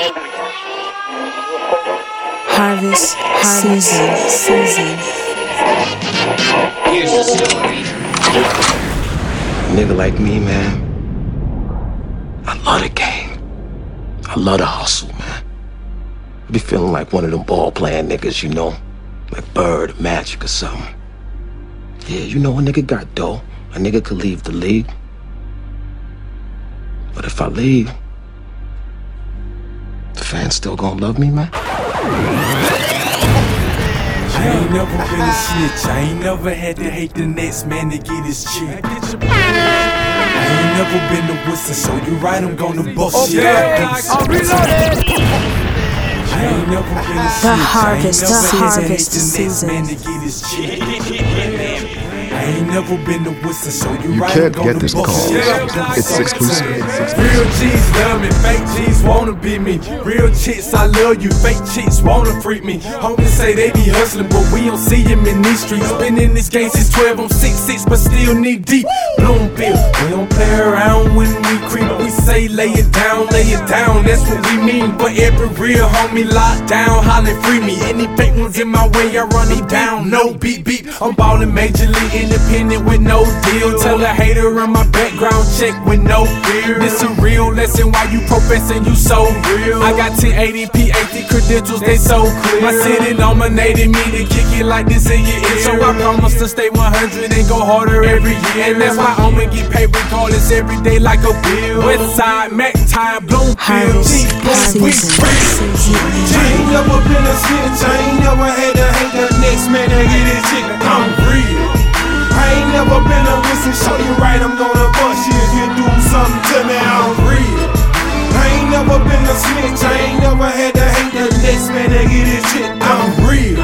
Harvest season. Here's the story. A nigga like me, man, I love the game. I love the hustle, man. I be feeling like one of them ball-playing niggas, you know? Like Bird or Magic or something. Yeah, you know, a nigga got dough. A nigga could leave the league. But if I leave, the fans still gonna love me, man? I ain't never been a snitch. I ain't never had to hate the next man to get his chick. I ain't never been the whistle, so you right, I'm gonna bust shit out. I'm reloaded. I ain't never been a snitch. The harvest season. Man to get his chick. I ain't never been the whistle, so you right, can't I'm gonna get this bust call. shit out. It's exclusive. Real G's love me, fake G's wanna be me. Real chicks, I love you, fake chicks wanna freak me. Homies say they be hustling, but we don't see them in these streets. Been in this game since 12, I'm 6'6", but still knee deep. Bloomfield, we don't play around when we creep. We say lay it down, that's what we mean. But every real homie locked down, holla free me. Any fake ones in my way, I run it down. No beep beep, I'm ballin' majorly independent with no deal. Tell a hater on my background check with no fear. This a real lesson why you professing you so real. I got 1080p, 80 credentials, they so clear. My city nominated me to kick it like this in your ear. So I promise to stay 100 and go harder every year. And that's why I'ma get paid regardless every day like a bill. Westside, Mac Time, Bloomfield, G, we real. I ain't never been a snitch, I ain't never had to hate the next man to get his chick. I'm real. I ain't never been a whistle, show you right, I'm gonna bust you if you do something to me, I'm real. I ain't never been a snitch, I ain't never had to hate the next man to get his shit, I'm real.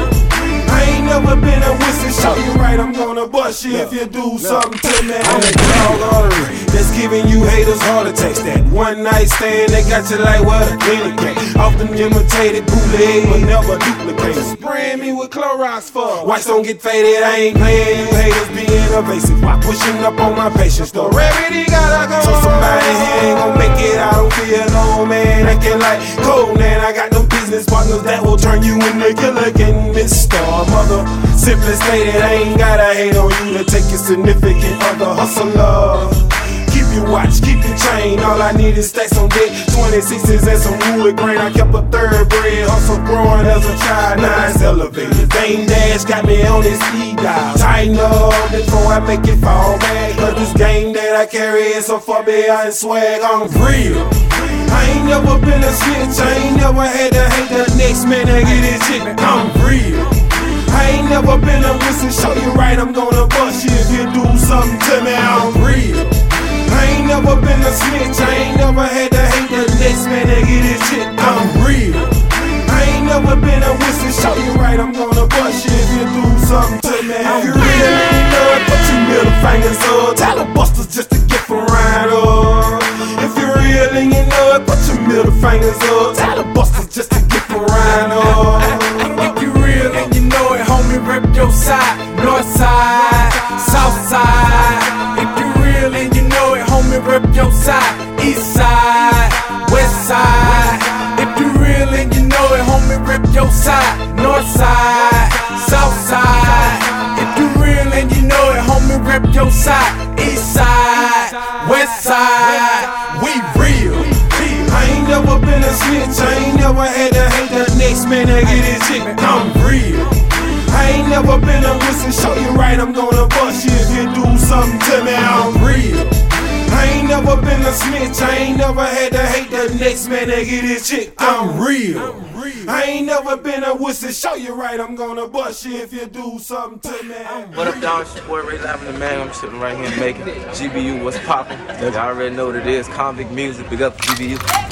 I ain't never been a whistle, show you right, I'm gonna bust you if you do something to me. I'm a dog artery that's giving you haters heart attacks. That one night stand, they got you like what a clinic cake. Often imitated, bootleg, but never duplicated. Spraying me with Clorox for whites don't get faded, I ain't playing. You haters being evasive while pushing up on my patience. The rarity gotta go. So somebody here ain't gon' make it, I don't feel no man acting like Conan. I got no business partners that will turn you into killer again, Mr. Mother. Simply stated, I ain't gotta hate on you to take your significant other. Hustler, keep your watch, keep your chain. All I need is stacks on deck, 26s and some wood grain. I kept a third bread, hustle growing as a child. Now it's elevated. Dame Dash got me on this speed dial. Tighten up before I make it fall back. Cause this game that I carry is so far beyond swag. I'm real. I ain't never been a snitch, I ain't never had to hate the next man to get his chick. I'm real. I ain't never been a whistle, show you right, I'm gonna bust you if you do something to me, I'm real. I ain't never been a snitch, I ain't never had to hate the next man to get his shit, I'm real. I ain't never been a whistle, show you right, I'm gonna bust you if you do something to me, I'm real. If you really know it, put your middle fingers up, tell the busters just to get from right up. If you really know it, put your middle fingers up, tell the busters just to get from right up. If you real and you know it, homie, rep your side, north side, south side. If you real and you know it, homie, rep your side, east side, west side. If you real and you know it, homie, rep your side, north side, south side. If you real and you know it, homie, rep your side, east side, west side. We real. I ain't never been a snitch, I ain't never had to hate the next man to get his chick, I'm real. I ain't never been a whistle, show you right, I'm gonna bust you if you do something to me, I'm real. I ain't never been a snitch, I ain't never had to hate the next man to get his chick, I'm real. I ain't never been a whistle, show you right, I'm gonna bust you if you do something to me. What up, dog? It's your boy Ray Lavender, man. I'm sitting right here in Macon. GBU, what's poppin'? Y'all already know what it is. Convict music, big up GBU.